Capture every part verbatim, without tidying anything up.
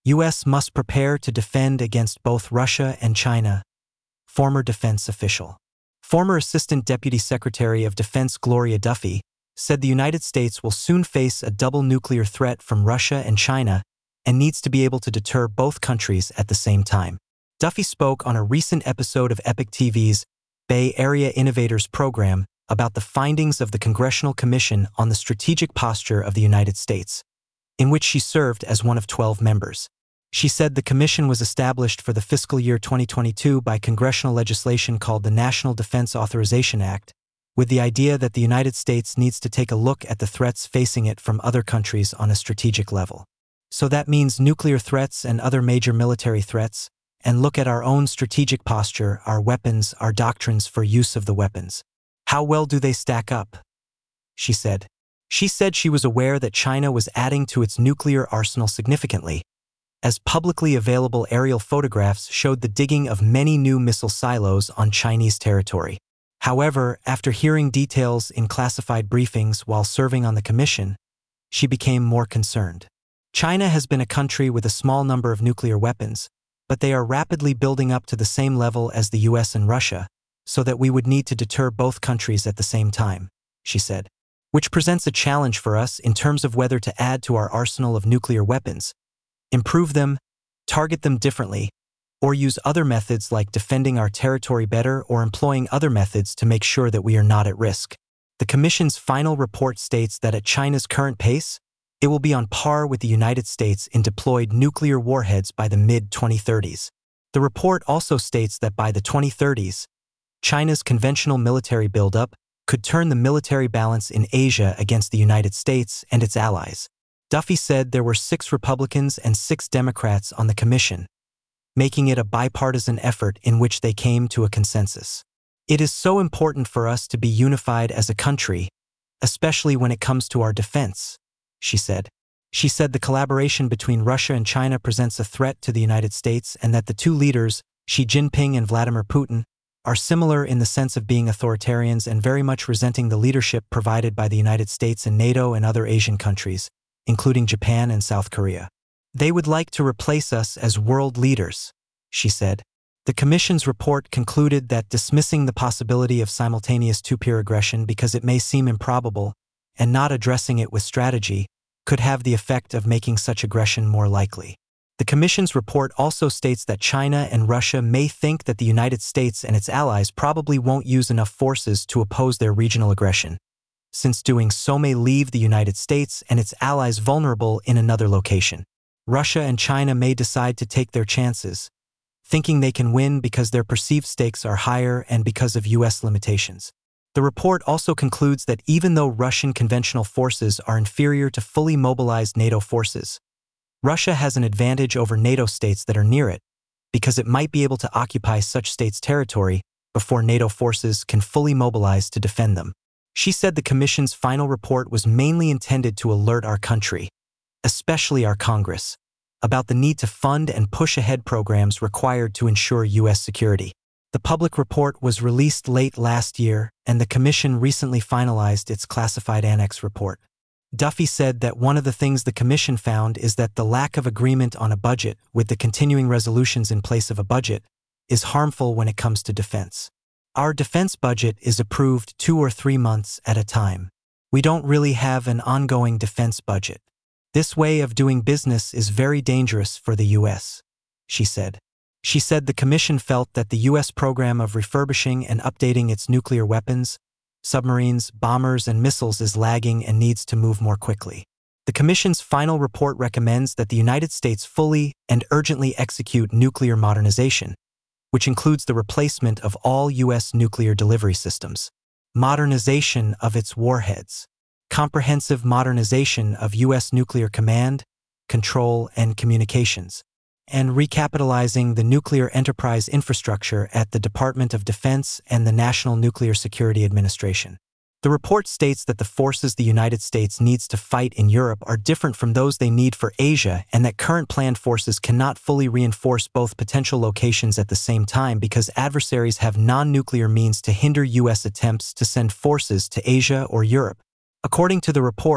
U S must prepare to defend against both Russia and China, former defense official. Former Assistant Deputy Secretary of Defense Gloria Duffy said the United States will soon face a double nuclear threat from Russia and China and needs to be able to deter both countries at the same time. Duffy spoke on a recent episode of Epic T V's Bay Area Innovators program about the findings of the Congressional Commission on the Strategic Posture of the United States, in which she served as one of twelve members. She said the commission was established for the fiscal year twenty twenty-two by congressional legislation called the National Defense Authorization Act, with the idea that the United States needs to take a look at the threats facing it from other countries on a strategic level. So that means nuclear threats and other major military threats, and look at our own strategic posture, our weapons, our doctrines for use of the weapons. How well do they stack up? She said. She said she was aware that China was adding to its nuclear arsenal significantly, as publicly available aerial photographs showed the digging of many new missile silos on Chinese territory. However, after hearing details in classified briefings while serving on the commission, she became more concerned. China has been a country with a small number of nuclear weapons, but they are rapidly building up to the same level as the U S and Russia, so that we would need to deter both countries at the same time, she said, which presents a challenge for us in terms of whether to add to our arsenal of nuclear weapons, improve them, target them differently, or use other methods like defending our territory better or employing other methods to make sure that we are not at risk. The Commission's final report states that at China's current pace, it will be on par with the United States in deployed nuclear warheads by the mid twenty thirties. The report also states that by the twenty thirties, China's conventional military buildup could turn the military balance in Asia against the United States and its allies. Duffy said there were six Republicans and six Democrats on the commission, making it a bipartisan effort in which they came to a consensus. It is so important for us to be unified as a country, especially when it comes to our defense, she said. She said the collaboration between Russia and China presents a threat to the United States and that the two leaders, Xi Jinping and Vladimir Putin, are similar in the sense of being authoritarians and very much resenting the leadership provided by the United States and NATO and other Asian countries, including Japan and South Korea. They would like to replace us as world leaders, she said. The Commission's report concluded that dismissing the possibility of simultaneous two-peer aggression because it may seem improbable and not addressing it with strategy could have the effect of making such aggression more likely. The Commission's report also states that China and Russia may think that the United States and its allies probably won't use enough forces to oppose their regional aggression, since doing so may leave the United States and its allies vulnerable in another location. Russia and China may decide to take their chances, thinking they can win because their perceived stakes are higher and because of U S limitations. The report also concludes that even though Russian conventional forces are inferior to fully mobilized NATO forces, Russia has an advantage over NATO states that are near it, because it might be able to occupy such states' territory before NATO forces can fully mobilize to defend them. She said the Commission's final report was mainly intended to alert our country, especially our Congress, about the need to fund and push ahead programs required to ensure U S security. The public report was released late last year, and the Commission recently finalized its classified annex report. Duffy said that one of the things the Commission found is that the lack of agreement on a budget with the continuing resolutions in place of a budget is harmful when it comes to defense. Our defense budget is approved two or three months at a time. We don't really have an ongoing defense budget. This way of doing business is very dangerous for the U S, she said. She said the Commission felt that the U S program of refurbishing and updating its nuclear weapons, submarines, bombers, and missiles is lagging and needs to move more quickly. The Commission's final report recommends that the United States fully and urgently execute nuclear modernization, which includes the replacement of all U S nuclear delivery systems, modernization of its warheads, comprehensive modernization of U S nuclear command, control, and communications, and recapitalizing the nuclear enterprise infrastructure at the Department of Defense and the National Nuclear Security Administration. The report states that the forces the United States needs to fight in Europe are different from those they need for Asia, and that current planned forces cannot fully reinforce both potential locations at the same time because adversaries have non-nuclear means to hinder U S attempts to send forces to Asia or Europe. According to the report,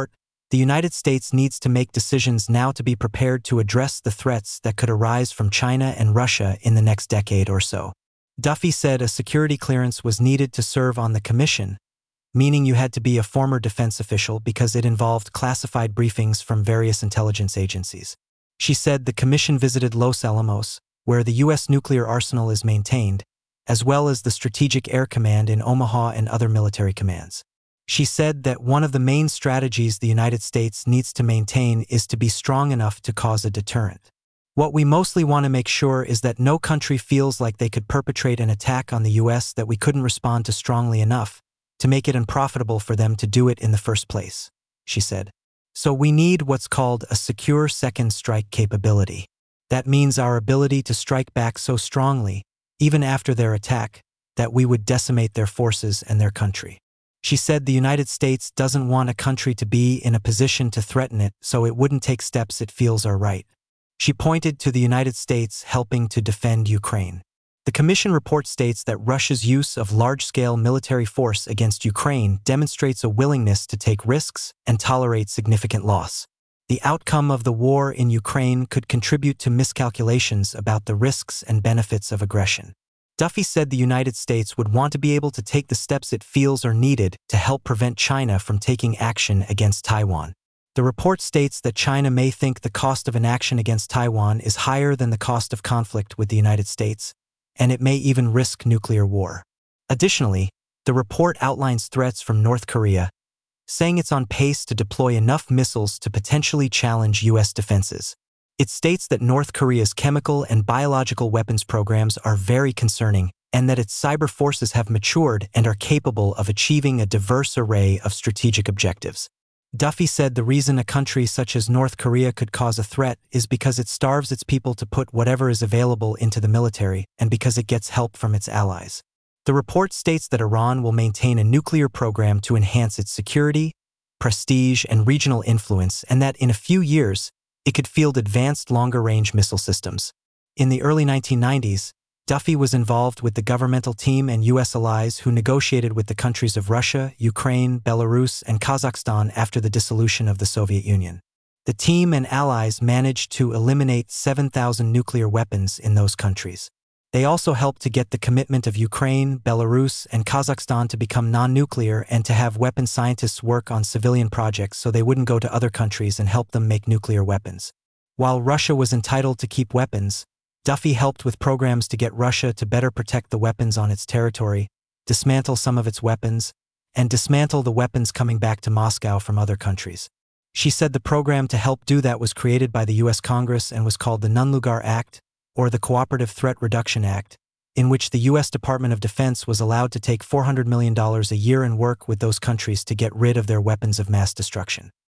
The United States needs to make decisions now to be prepared to address the threats that could arise from China and Russia in the next decade or so. Duffy said a security clearance was needed to serve on the commission, meaning you had to be a former defense official because it involved classified briefings from various intelligence agencies. She said the commission visited Los Alamos, where the U S nuclear arsenal is maintained, as well as the Strategic Air Command in Omaha and other military commands. She said that one of the main strategies the United States needs to maintain is to be strong enough to cause a deterrent. What we mostly want to make sure is that no country feels like they could perpetrate an attack on the U S that we couldn't respond to strongly enough to make it unprofitable for them to do it in the first place, she said. So we need what's called a secure second strike capability. That means our ability to strike back so strongly, even after their attack, that we would decimate their forces and their country. She said the United States doesn't want a country to be in a position to threaten it, so it wouldn't take steps it feels are right. She pointed to the United States helping to defend Ukraine. The Commission report states that Russia's use of large-scale military force against Ukraine demonstrates a willingness to take risks and tolerate significant loss. The outcome of the war in Ukraine could contribute to miscalculations about the risks and benefits of aggression. Duffy said the United States would want to be able to take the steps it feels are needed to help prevent China from taking action against Taiwan. The report states that China may think the cost of an action against Taiwan is higher than the cost of conflict with the United States, and it may even risk nuclear war. Additionally, the report outlines threats from North Korea, saying it's on pace to deploy enough missiles to potentially challenge U S defenses. It states that North Korea's chemical and biological weapons programs are very concerning and that its cyber forces have matured and are capable of achieving a diverse array of strategic objectives. Duffy said the reason a country such as North Korea could cause a threat is because it starves its people to put whatever is available into the military and because it gets help from its allies. The report states that Iran will maintain a nuclear program to enhance its security, prestige, and regional influence, and that in a few years, it could field advanced longer-range missile systems. In the early nineteen nineties, Duffy was involved with the governmental team and U S allies who negotiated with the countries of Russia, Ukraine, Belarus, and Kazakhstan after the dissolution of the Soviet Union. The team and allies managed to eliminate seven thousand nuclear weapons in those countries. They also helped to get the commitment of Ukraine, Belarus, and Kazakhstan to become non-nuclear and to have weapons scientists work on civilian projects so they wouldn't go to other countries and help them make nuclear weapons. While Russia was entitled to keep weapons, Duffy helped with programs to get Russia to better protect the weapons on its territory, dismantle some of its weapons, and dismantle the weapons coming back to Moscow from other countries. She said the program to help do that was created by the U S Congress and was called the Nunn-Lugar Act, or the Cooperative Threat Reduction Act, in which the U S Department of Defense was allowed to take four hundred million dollars a year and work with those countries to get rid of their weapons of mass destruction.